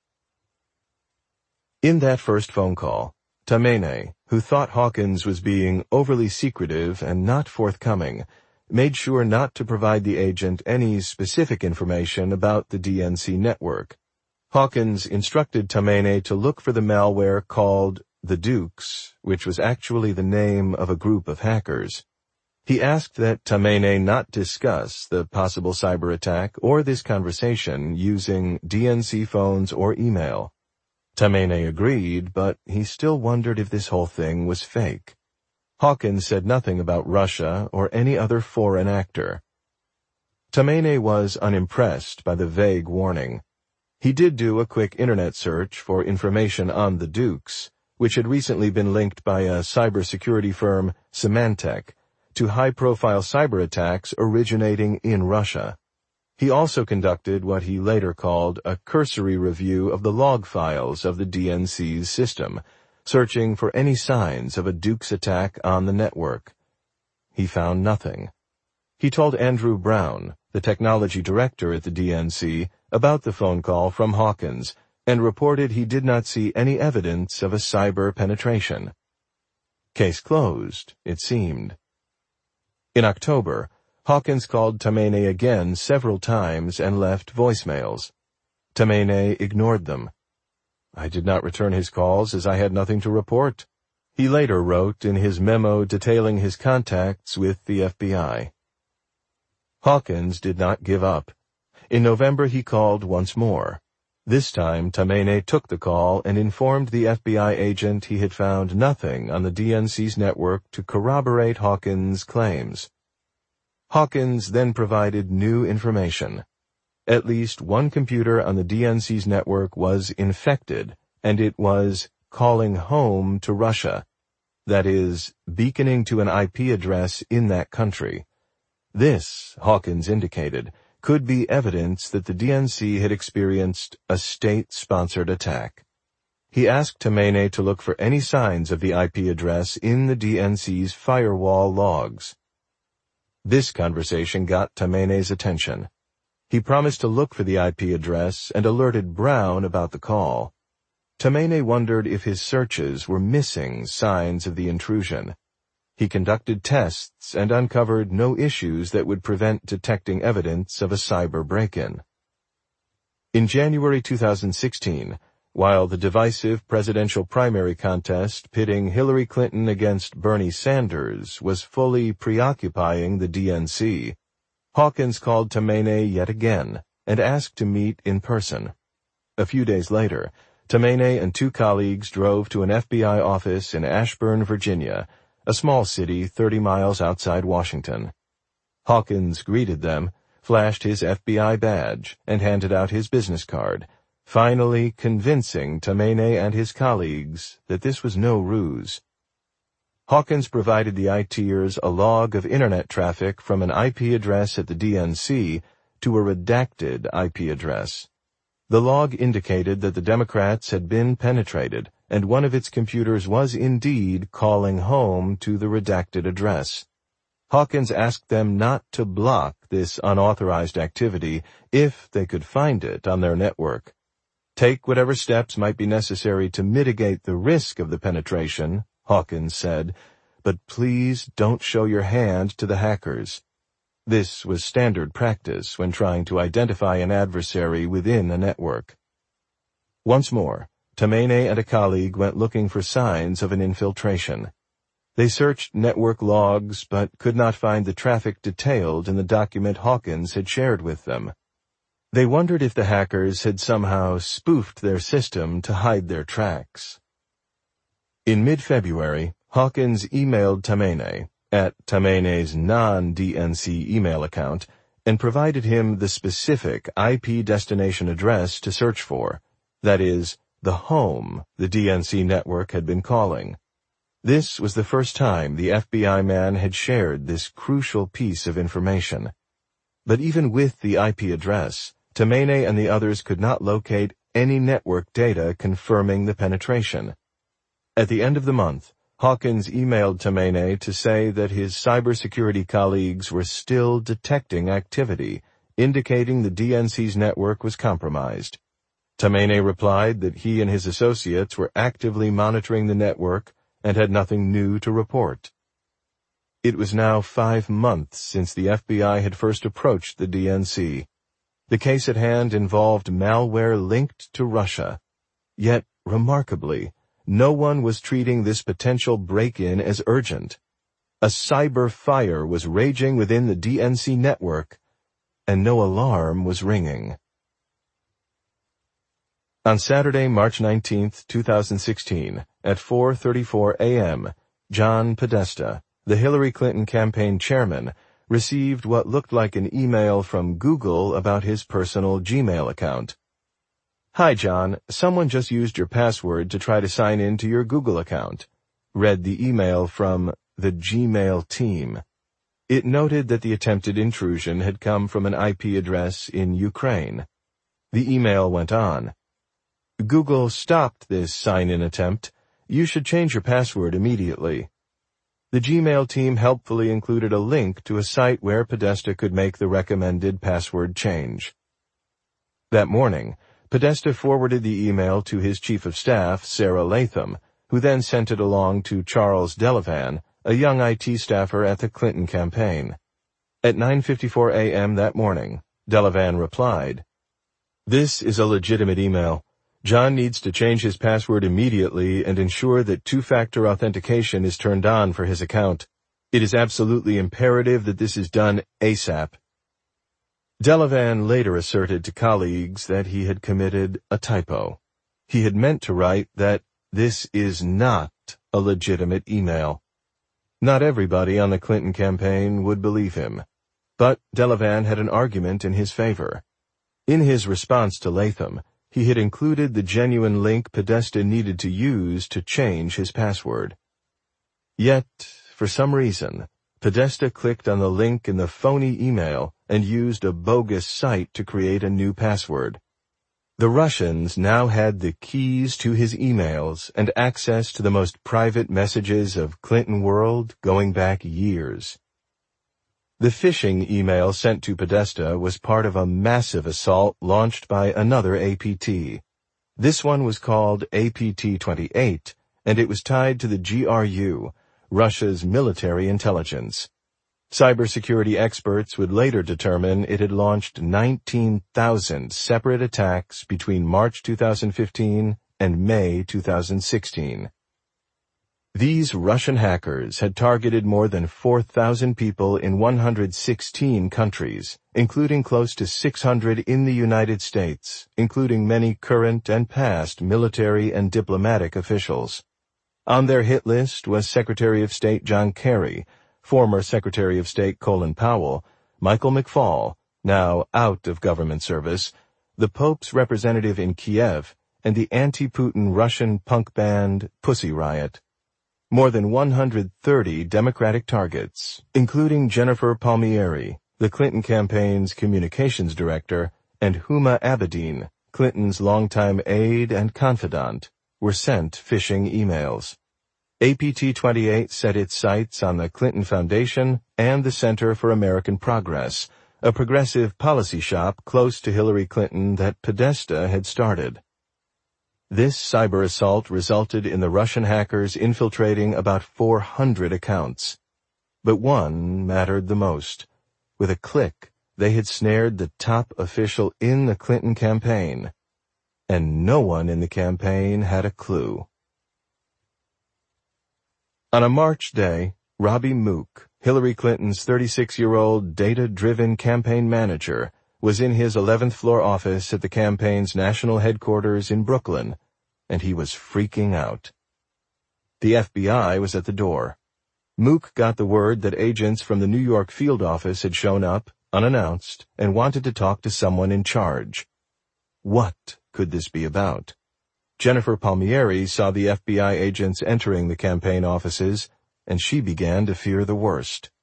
In that first phone call, Khamenei, who thought Hawkins was being overly secretive and not forthcoming, made sure not to provide the agent any specific information about the D N C network. Hawkins instructed Khamenei to look for the malware called the Dukes, which was actually the name of a group of hackers. He asked that Khamenei not discuss the possible cyber attack or this conversation using D N C phones or email. Khamenei agreed, but he still wondered if this whole thing was fake. Hawkins said nothing about Russia or any other foreign actor. Khamenei was unimpressed by the vague warning. He did do a quick internet search for information on the Dukes, which had recently been linked by a cybersecurity firm, Symantec, to high-profile cyber attacks originating in Russia. He also conducted what he later called a cursory review of the log files of the D N C's system, searching for any signs of a Dukes attack on the network. He found nothing. He told Andrew Brown, the technology director at the D N C, about the phone call from Hawkins, and reported he did not see any evidence of a cyber penetration. Case closed, it seemed. In October, Hawkins called Tamaneh again several times and left voicemails. Tamaneh ignored them. I did not return his calls as I had nothing to report, he later wrote in his memo detailing his contacts with the F B I. Hawkins did not give up. In November he called once more. This time Tamaneh took the call and informed the F B I agent he had found nothing on the D N C's network to corroborate Hawkins' claims. Hawkins then provided new information. At least one computer on the D N C's network was infected, and it was calling home to Russia. That is, beaconing to an I P address in that country. This, Hawkins indicated, could be evidence that the D N C had experienced a state-sponsored attack. He asked Tamaneh to look for any signs of the I P address in the D N C's firewall logs. This conversation got Tamaneh's attention. He promised to look for the I P address and alerted Brown about the call. Tamaneh wondered if his searches were missing signs of the intrusion. He conducted tests and uncovered no issues that would prevent detecting evidence of a cyber break-in. In January two thousand sixteen, while the divisive presidential primary contest pitting Hillary Clinton against Bernie Sanders was fully preoccupying the D N C, Hawkins called Tamaneh yet again and asked to meet in person. A few days later, Tamaneh and two colleagues drove to an F B I office in Ashburn, Virginia, a small city thirty miles outside Washington. Hawkins greeted them, flashed his F B I badge, and handed out his business card, finally convincing Tamaneh and his colleagues that this was no ruse. Hawkins provided the ITers a log of Internet traffic from an I P address at the D N C to a redacted I P address. The log indicated that the Democrats had been penetrated, and one of its computers was indeed calling home to the redacted address. Hawkins asked them not to block this unauthorized activity if they could find it on their network. Take whatever steps might be necessary to mitigate the risk of the penetration, Hawkins said, but please don't show your hand to the hackers. This was standard practice when trying to identify an adversary within a network. Once more, Tamaneh and a colleague went looking for signs of an infiltration. They searched network logs but could not find the traffic detailed in the document Hawkins had shared with them. They wondered if the hackers had somehow spoofed their system to hide their tracks. In mid-February, Hawkins emailed Tamaneh at Tamaneh's non-D N C email account and provided him the specific I P destination address to search for, that is, the home the D N C network had been calling. This was the first time the F B I man had shared this crucial piece of information. But even with the I P address, Tamaneh and the others could not locate any network data confirming the penetration. At the end of the month, Hawkins emailed Tamaneh to say that his cybersecurity colleagues were still detecting activity, indicating the D N C's network was compromised. Tamaneh replied that he and his associates were actively monitoring the network and had nothing new to report. It was now five months since the F B I had first approached the D N C. The case at hand involved malware linked to Russia. Yet, remarkably, no one was treating this potential break-in as urgent. A cyber fire was raging within the D N C network, and no alarm was ringing. On Saturday, March nineteenth, two thousand sixteen, at four thirty-four a m, John Podesta, the Hillary Clinton campaign chairman, received what looked like an email from Google about his personal Gmail account. "Hi, John. Someone just used your password to try to sign in to your Google account," read the email from the Gmail team. It noted that the attempted intrusion had come from an I P address in Ukraine. The email went on. "Google stopped this sign-in attempt. You should change your password immediately. The Gmail team helpfully included a link to a site where Podesta could make the recommended password change. That morning, Podesta forwarded the email to his chief of staff, Sarah Latham, who then sent it along to Charles Delavan, a young I T staffer at the Clinton campaign. At nine fifty-four a m that morning, Delavan replied, "This is a legitimate email. John needs to change his password immediately and ensure that two-factor authentication is turned on for his account. It is absolutely imperative that this is done ASAP." Delavan later asserted to colleagues that he had committed a typo. He had meant to write that this is not a legitimate email. Not everybody on the Clinton campaign would believe him, but Delavan had an argument in his favor. In his response to Latham, he had included the genuine link Podesta needed to use to change his password. Yet, for some reason, Podesta clicked on the link in the phony email and used a bogus site to create a new password. The Russians now had the keys to his emails and access to the most private messages of Clinton world going back years. The phishing email sent to Podesta was part of a massive assault launched by another A P T. This one was called A P T twenty-eight, and it was tied to the G R U, Russia's military intelligence. Cybersecurity experts would later determine it had launched nineteen thousand separate attacks between March two thousand fifteen and May two thousand sixteen. These Russian hackers had targeted more than four thousand people in one hundred sixteen countries, including close to six hundred in the United States, including many current and past military and diplomatic officials. On their hit list was Secretary of State John Kerry, former Secretary of State Colin Powell, Michael McFaul, now out of government service, the Pope's representative in Kiev, and the anti-Putin Russian punk band Pussy Riot. More than one hundred thirty Democratic targets, including Jennifer Palmieri, the Clinton campaign's communications director, and Huma Abedin, Clinton's longtime aide and confidant, were sent phishing emails. A P T twenty-eight set its sights on the Clinton Foundation and the Center for American Progress, a progressive policy shop close to Hillary Clinton that Podesta had started. This cyber assault resulted in the Russian hackers infiltrating about four hundred accounts. But one mattered the most. With a click, they had snared the top official in the Clinton campaign. And no one in the campaign had a clue. On a March day, Robbie Mook, Hillary Clinton's thirty-six-year-old data-driven campaign manager, was in his eleventh floor office at the campaign's national headquarters in Brooklyn, and he was freaking out. The F B I was at the door. Mook got the word that agents from the New York field office had shown up, unannounced, and wanted to talk to someone in charge. What could this be about? Jennifer Palmieri saw the F B I agents entering the campaign offices, and she began to fear the worst.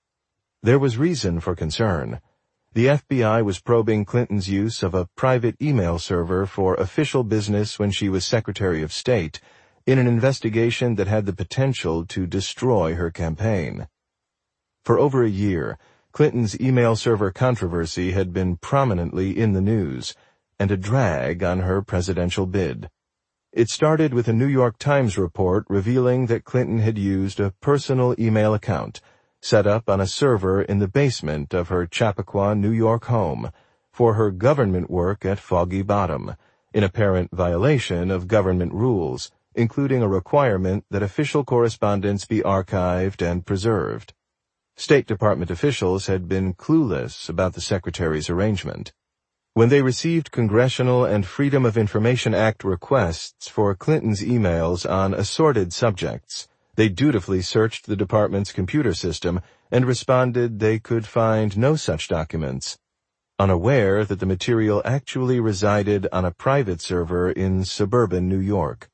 There was reason for concern. The F B I was probing Clinton's use of a private email server for official business when she was Secretary of State, in an investigation that had the potential to destroy her campaign. For over a year, Clinton's email server controversy had been prominently in the news, and a drag on her presidential bid. It started with a New York Times report revealing that Clinton had used a personal email account set up on a server in the basement of her Chappaqua, New York home for her government work at Foggy Bottom, in apparent violation of government rules, including a requirement that official correspondence be archived and preserved. State Department officials had been clueless about the Secretary's arrangement. When they received Congressional and Freedom of Information Act requests for Clinton's emails on assorted subjects, they dutifully searched the department's computer system and responded they could find no such documents, unaware that the material actually resided on a private server in suburban New York.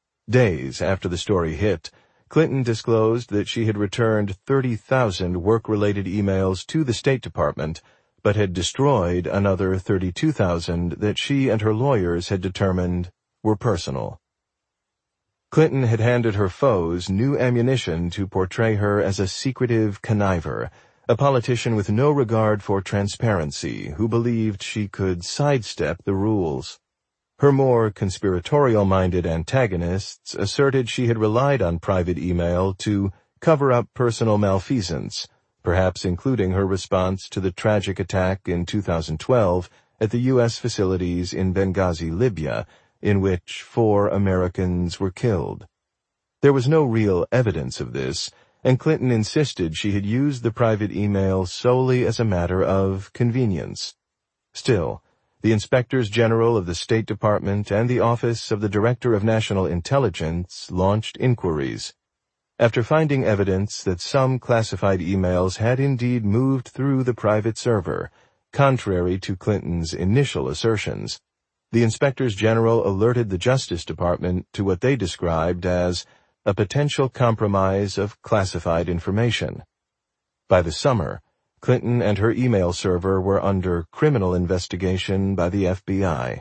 Days after the story hit, Clinton disclosed that she had returned thirty thousand work-related emails to the State Department, but had destroyed another thirty-two thousand that she and her lawyers had determined were personal. Clinton had handed her foes new ammunition to portray her as a secretive conniver, a politician with no regard for transparency who believed she could sidestep the rules. Her more conspiratorial-minded antagonists asserted she had relied on private email to cover up personal malfeasance, perhaps including her response to the tragic attack in two thousand twelve at the U S facilities in Benghazi, Libya, in which four Americans were killed. There was no real evidence of this, and Clinton insisted she had used the private email solely as a matter of convenience. Still, the Inspectors General of the State Department and the Office of the Director of National Intelligence launched inquiries. After finding evidence that some classified emails had indeed moved through the private server, contrary to Clinton's initial assertions, the Inspectors General alerted the Justice Department to what they described as a potential compromise of classified information. By the summer, Clinton and her email server were under criminal investigation by the F B I.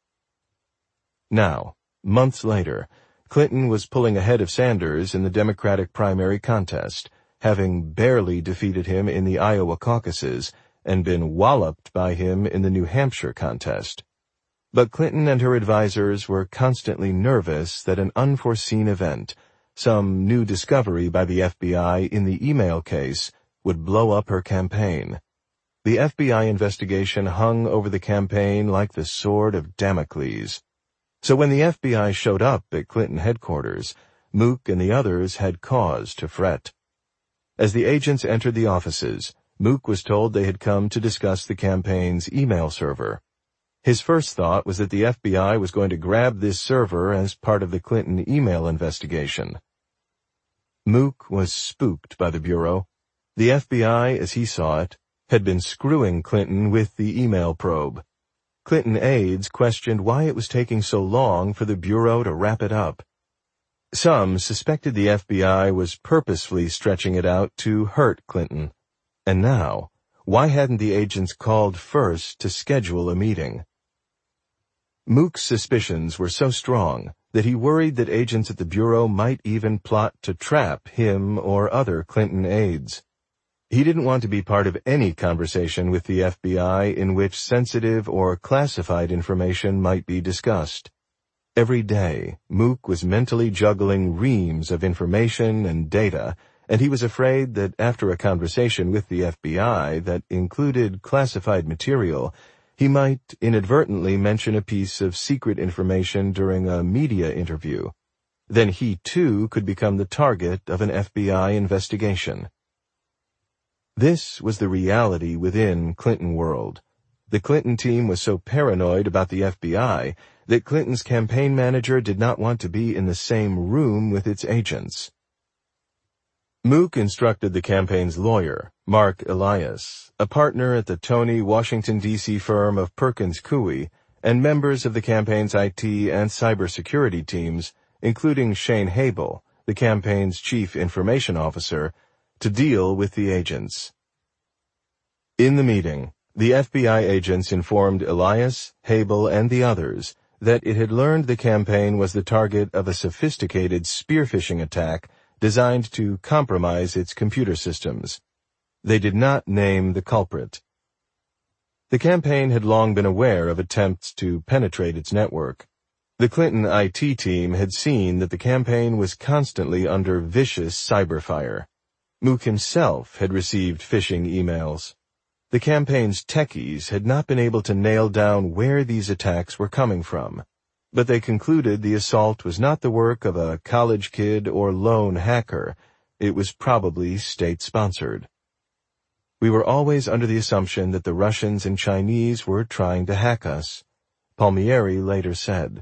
Now, months later, Clinton was pulling ahead of Sanders in the Democratic primary contest, having barely defeated him in the Iowa caucuses and been walloped by him in the New Hampshire contest. But Clinton and her advisers were constantly nervous that an unforeseen event, some new discovery by the F B I in the email case, would blow up her campaign. The F B I investigation hung over the campaign like the sword of Damocles. So when the F B I showed up at Clinton headquarters, Mook and the others had cause to fret. As the agents entered the offices, Mook was told they had come to discuss the campaign's email server. His first thought was that the F B I was going to grab this server as part of the Clinton email investigation. Mook was spooked by the Bureau. The F B I, as he saw it, had been screwing Clinton with the email probe. Clinton aides questioned why it was taking so long for the Bureau to wrap it up. Some suspected the F B I was purposefully stretching it out to hurt Clinton. And now, why hadn't the agents called first to schedule a meeting? Mook's suspicions were so strong that he worried that agents at the Bureau might even plot to trap him or other Clinton aides. He didn't want to be part of any conversation with the F B I in which sensitive or classified information might be discussed. Every day, Mook was mentally juggling reams of information and data, and he was afraid that after a conversation with the F B I that included classified material, he might inadvertently mention a piece of secret information during a media interview. Then he, too, could become the target of an F B I investigation. This was the reality within Clinton world. The Clinton team was so paranoid about the F B I that Clinton's campaign manager did not want to be in the same room with its agents. Mook instructed the campaign's lawyer, Mark Elias, a partner at the Tony, Washington, D C firm of Perkins Coie, and members of the campaign's I T and cybersecurity teams, including Shane Habel, the campaign's chief information officer, to deal with the agents. In the meeting, the F B I agents informed Elias, Habel, and the others that it had learned the campaign was the target of a sophisticated spear phishing attack designed to compromise its computer systems. They did not name the culprit. The campaign had long been aware of attempts to penetrate its network. The Clinton I T team had seen that the campaign was constantly under vicious cyberfire. Mook himself had received phishing emails. The campaign's techies had not been able to nail down where these attacks were coming from, but they concluded the assault was not the work of a college kid or lone hacker. It was probably state-sponsored. We were always under the assumption that the Russians and Chinese were trying to hack us, Palmieri later said.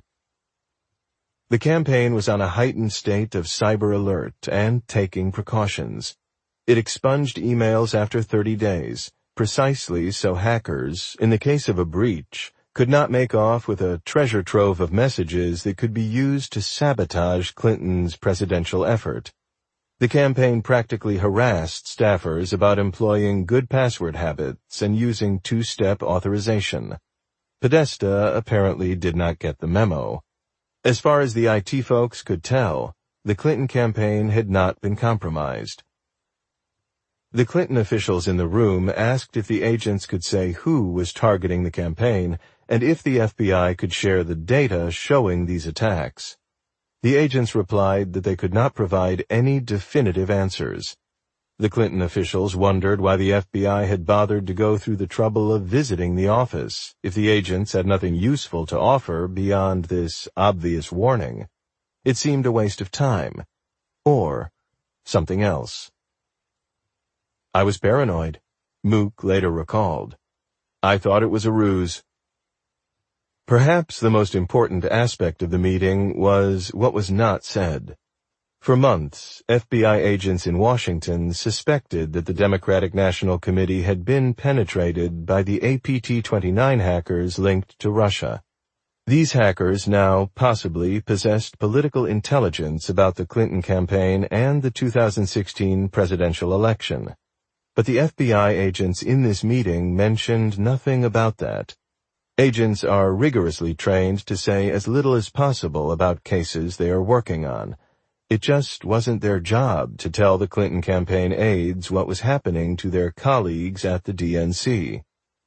The campaign was on a heightened state of cyber alert and taking precautions. It expunged emails after thirty days, precisely so hackers, in the case of a breach, could not make off with a treasure trove of messages that could be used to sabotage Clinton's presidential effort. The campaign practically harassed staffers about employing good password habits and using two-step authorization. Podesta apparently did not get the memo. As far as the I T folks could tell, the Clinton campaign had not been compromised. The Clinton officials in the room asked if the agents could say who was targeting the campaign and if the F B I could share the data showing these attacks. The agents replied that they could not provide any definitive answers. The Clinton officials wondered why the F B I had bothered to go through the trouble of visiting the office if the agents had nothing useful to offer beyond this obvious warning. It seemed a waste of time. Or something else. I was paranoid, Mook later recalled. I thought it was a ruse. Perhaps the most important aspect of the meeting was what was not said. For months, F B I agents in Washington suspected that the Democratic National Committee had been penetrated by the A P T twenty-nine hackers linked to Russia. These hackers now possibly possessed political intelligence about the Clinton campaign and the two thousand sixteen presidential election. But the F B I agents in this meeting mentioned nothing about that. Agents are rigorously trained to say as little as possible about cases they are working on. It just wasn't their job to tell the Clinton campaign aides what was happening to their colleagues at the D N C.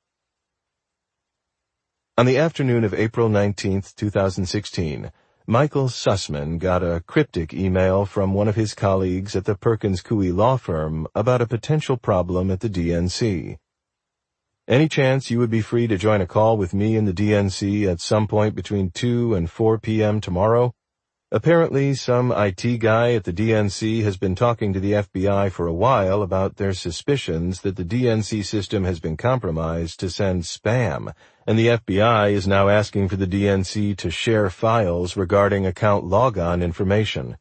On the afternoon of April nineteenth, two thousand sixteen, Michael Sussman got a cryptic email from one of his colleagues at the Perkins Coie law firm about a potential problem at the D N C. Any chance you would be free to join a call with me in the D N C at some point between two and four p.m. tomorrow? Apparently, some I T guy at the D N C has been talking to the F B I for a while about their suspicions that the D N C system has been compromised to send spam, and the F B I is now asking for the D N C to share files regarding account logon information.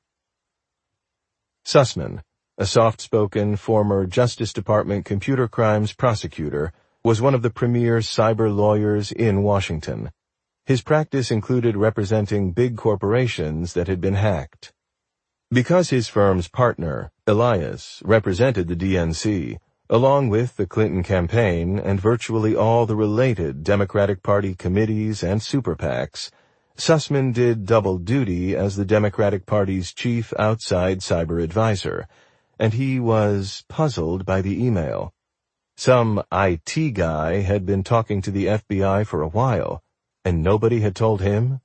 Sussman, a soft-spoken former Justice Department computer crimes prosecutor, was one of the premier cyber lawyers in Washington. His practice included representing big corporations that had been hacked. Because his firm's partner, Elias, represented the D N C, along with the Clinton campaign and virtually all the related Democratic Party committees and super PACs, Sussman did double duty as the Democratic Party's chief outside cyber advisor, and he was puzzled by the email. Some I T guy had been talking to the F B I for a while, and nobody had told him?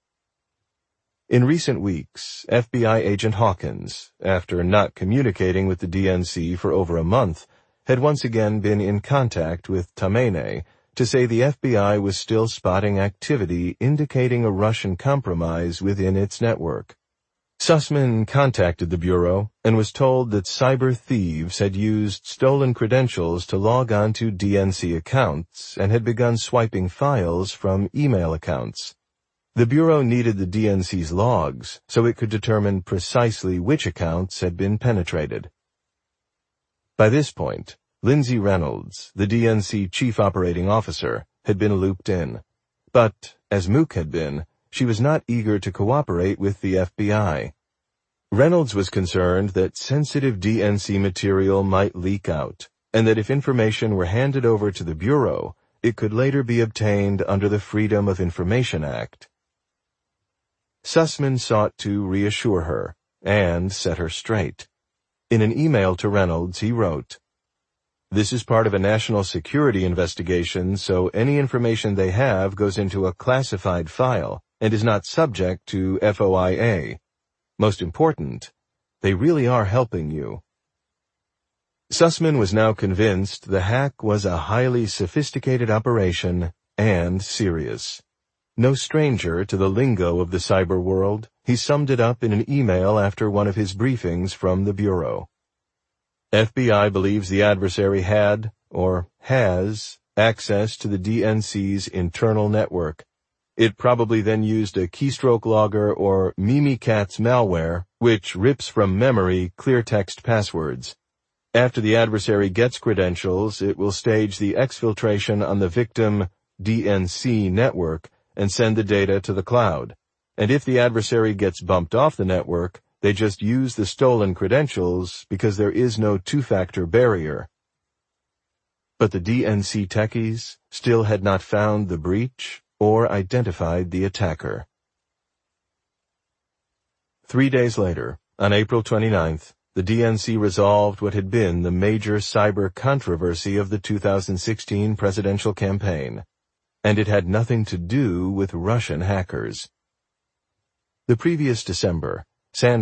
In recent weeks, F B I agent Hawkins, after not communicating with the D N C for over a month, had once again been in contact with Tamene to say the F B I was still spotting activity indicating a Russian compromise within its network. Sussman contacted the Bureau and was told that cyber thieves had used stolen credentials to log on to D N C accounts and had begun swiping files from email accounts. The Bureau needed the D N C's logs so it could determine precisely which accounts had been penetrated. By this point, Lindsay Reynolds, the D N C chief operating officer, had been looped in. But, as Mook had been, she was not eager to cooperate with the F B I. Reynolds was concerned that sensitive D N C material might leak out, and that if information were handed over to the Bureau, it could later be obtained under the Freedom of Information Act. Sussman sought to reassure her and set her straight. In an email to Reynolds, he wrote, "This is part of a national security investigation, so any information they have goes into a classified file and is not subject to F O I A. Most important, they really are helping you." Sussman was now convinced the hack was a highly sophisticated operation and serious. No stranger to the lingo of the cyber world, he summed it up in an email after one of his briefings from the Bureau. F B I believes the adversary had, or has, access to the D N C's internal network. It probably then used a keystroke logger or Mimikatz malware, which rips from memory clear text passwords. After the adversary gets credentials, it will stage the exfiltration on the victim D N C network and send the data to the cloud. And if the adversary gets bumped off the network, they just use the stolen credentials because there is no two-factor barrier. But the D N C techies still had not found the breach or identified the attacker. Three days later, on April twenty-ninth, the D N C resolved what had been the major cyber controversy of the two thousand sixteen presidential campaign, and it had nothing to do with Russian hackers. The previous December, San